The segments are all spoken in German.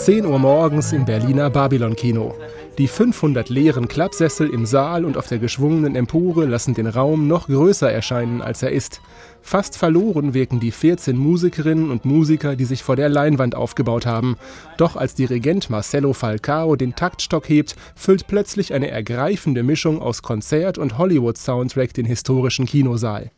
10 Uhr morgens im Berliner Babylon-Kino. Die 500 leeren Klappsessel im Saal und auf der geschwungenen Empore lassen den Raum noch größer erscheinen, als er ist. Fast verloren wirken die 14 Musikerinnen und Musiker, die sich vor der Leinwand aufgebaut haben. Doch als Dirigent Marcelo Falcao den Taktstock hebt, füllt plötzlich eine ergreifende Mischung aus Konzert und Hollywood-Soundtrack den historischen Kinosaal.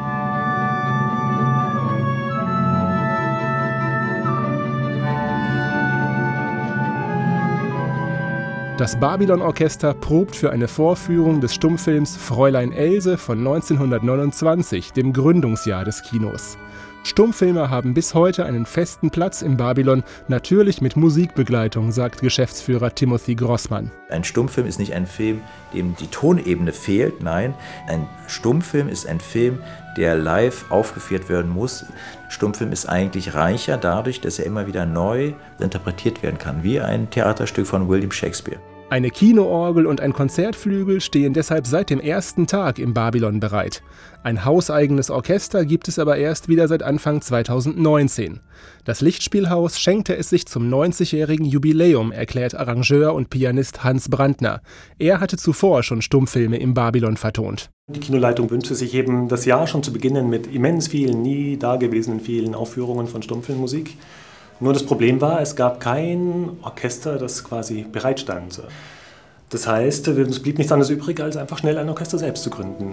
Das Babylon-Orchester probt für eine Vorführung des Stummfilms Fräulein Else von 1929, dem Gründungsjahr des Kinos. Stummfilme haben bis heute einen festen Platz im Babylon, natürlich mit Musikbegleitung, sagt Geschäftsführer Timothy Grossmann. Ein Stummfilm ist nicht ein Film, dem die Tonebene fehlt, nein, ein Stummfilm ist ein Film, der live aufgeführt werden muss. Stummfilm ist eigentlich reicher dadurch, dass er immer wieder neu interpretiert werden kann, wie ein Theaterstück von William Shakespeare. Eine Kinoorgel und ein Konzertflügel stehen deshalb seit dem ersten Tag im Babylon bereit. Ein hauseigenes Orchester gibt es aber erst wieder seit Anfang 2019. Das Lichtspielhaus schenkte es sich zum 90-jährigen Jubiläum, erklärt Arrangeur und Pianist Hans Brandner. Er hatte zuvor schon Stummfilme im Babylon vertont. Die Kinoleitung wünschte sich eben, das Jahr schon zu beginnen mit immens vielen, nie dagewesenen vielen Aufführungen von Stummfilmmusik. Nur das Problem war, es gab kein Orchester, das quasi bereitstand. Das heißt, uns blieb nichts anderes übrig, als einfach schnell ein Orchester selbst zu gründen.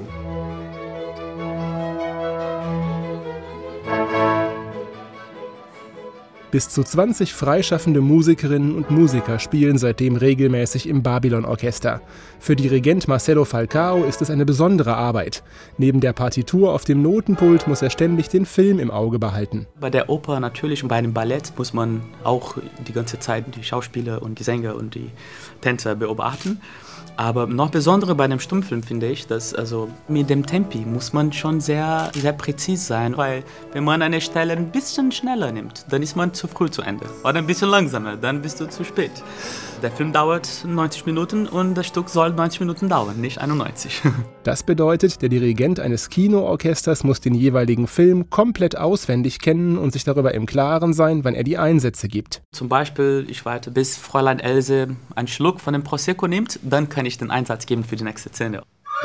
Bis zu 20 freischaffende Musikerinnen und Musiker spielen seitdem regelmäßig im Babylon-Orchester. Für Dirigent Marcelo Falcao ist es eine besondere Arbeit. Neben der Partitur auf dem Notenpult muss er ständig den Film im Auge behalten. Bei der Oper natürlich und bei einem Ballett muss man auch die ganze Zeit die Schauspieler und die Sänger und die Tänzer beobachten. Aber noch besondere bei dem Stummfilm finde ich, dass mit dem Tempi muss man schon sehr, sehr präzise sein, weil wenn man eine Stelle ein bisschen schneller nimmt, dann ist man zu früh zu Ende. Oder ein bisschen langsamer, dann bist du zu spät. Der Film dauert 90 Minuten und das Stück soll 90 Minuten dauern, nicht 91. Das bedeutet, der Dirigent eines Kinoorchesters muss den jeweiligen Film komplett auswendig kennen und sich darüber im Klaren sein, wann er die Einsätze gibt. Zum Beispiel, ich warte, bis Fräulein Else einen Schluck von dem Prosecco nimmt, dann kann ich den Einsatz geben für die nächste Szene.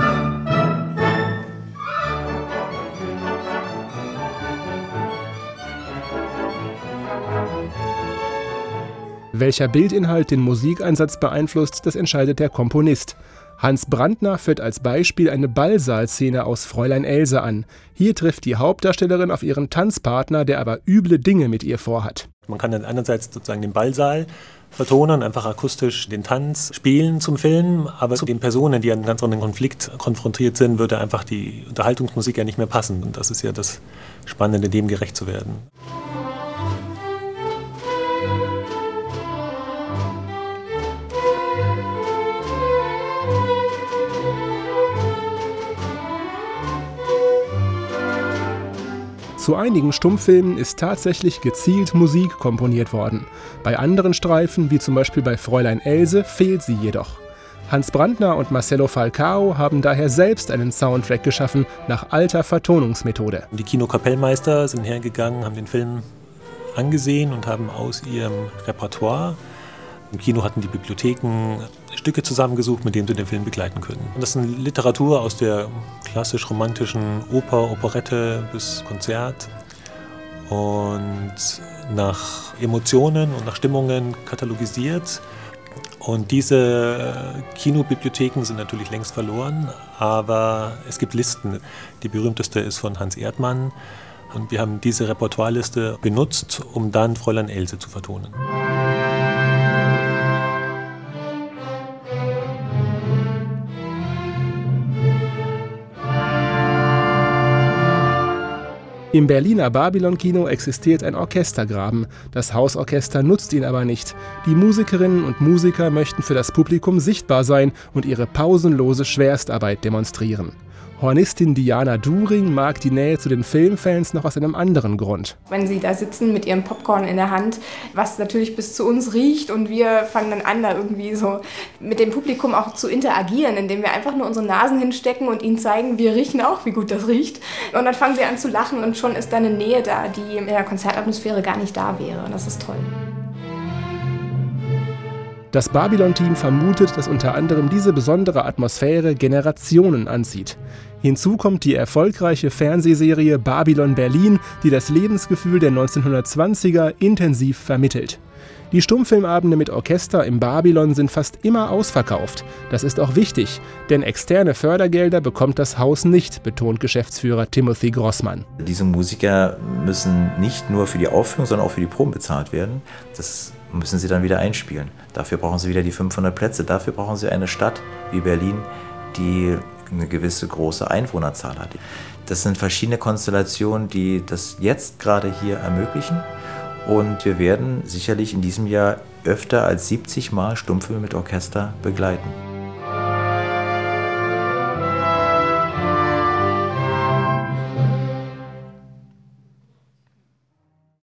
Welcher Bildinhalt den Musikeinsatz beeinflusst, das entscheidet der Komponist. Hans Brandner führt als Beispiel eine Ballsaalszene aus Fräulein Else an. Hier trifft die Hauptdarstellerin auf ihren Tanzpartner, der aber üble Dinge mit ihr vorhat. Man kann dann einerseits sozusagen den Ballsaal vertonen, einfach akustisch den Tanz spielen zum Film, aber zu den Personen, die an einem ganz anderen Konflikt konfrontiert sind, würde einfach die Unterhaltungsmusik ja nicht mehr passen. Und das ist ja das Spannende, dem gerecht zu werden. Zu einigen Stummfilmen ist tatsächlich gezielt Musik komponiert worden. Bei anderen Streifen, wie zum Beispiel bei Fräulein Else, fehlt sie jedoch. Hans Brandner und Marcelo Falcao haben daher selbst einen Soundtrack geschaffen, nach alter Vertonungsmethode. Die Kinokapellmeister sind hergegangen, haben den Film angesehen und haben aus ihrem Repertoire, im Kino hatten die Bibliotheken Stücke zusammengesucht, mit denen sie den Film begleiten können. Und das ist eine Literatur aus der klassisch-romantischen Oper, Operette bis Konzert und nach Emotionen und nach Stimmungen katalogisiert. Und diese Kinobibliotheken sind natürlich längst verloren, aber es gibt Listen. Die berühmteste ist von Hans Erdmann und wir haben diese Repertoireliste benutzt, um dann Fräulein Else zu vertonen. Im Berliner Babylon-Kino existiert ein Orchestergraben. Das Hausorchester nutzt ihn aber nicht. Die Musikerinnen und Musiker möchten für das Publikum sichtbar sein und ihre pausenlose Schwerstarbeit demonstrieren. Hornistin Diana During mag die Nähe zu den Filmfans noch aus einem anderen Grund. Wenn sie da sitzen mit ihrem Popcorn in der Hand, was natürlich bis zu uns riecht und wir fangen dann an, da irgendwie so mit dem Publikum auch zu interagieren, indem wir einfach nur unsere Nasen hinstecken und ihnen zeigen, wir riechen auch, wie gut das riecht. Und dann fangen sie an zu lachen und schon ist da eine Nähe da, die in der Konzertatmosphäre gar nicht da wäre. Und das ist toll. Das Babylon-Team vermutet, dass unter anderem diese besondere Atmosphäre Generationen anzieht. Hinzu kommt die erfolgreiche Fernsehserie Babylon Berlin, die das Lebensgefühl der 1920er intensiv vermittelt. Die Stummfilmabende mit Orchester im Babylon sind fast immer ausverkauft. Das ist auch wichtig, denn externe Fördergelder bekommt das Haus nicht, betont Geschäftsführer Timothy Grossmann. Diese Musiker müssen nicht nur für die Aufführung, sondern auch für die Proben bezahlt werden. Das müssen sie dann wieder einspielen. Dafür brauchen sie wieder die 500 Plätze. Dafür brauchen sie eine Stadt wie Berlin, die eine gewisse große Einwohnerzahl hat. Das sind verschiedene Konstellationen, die das jetzt gerade hier ermöglichen. Und wir werden sicherlich in diesem Jahr öfter als 70 Mal Stummfilme mit Orchester begleiten.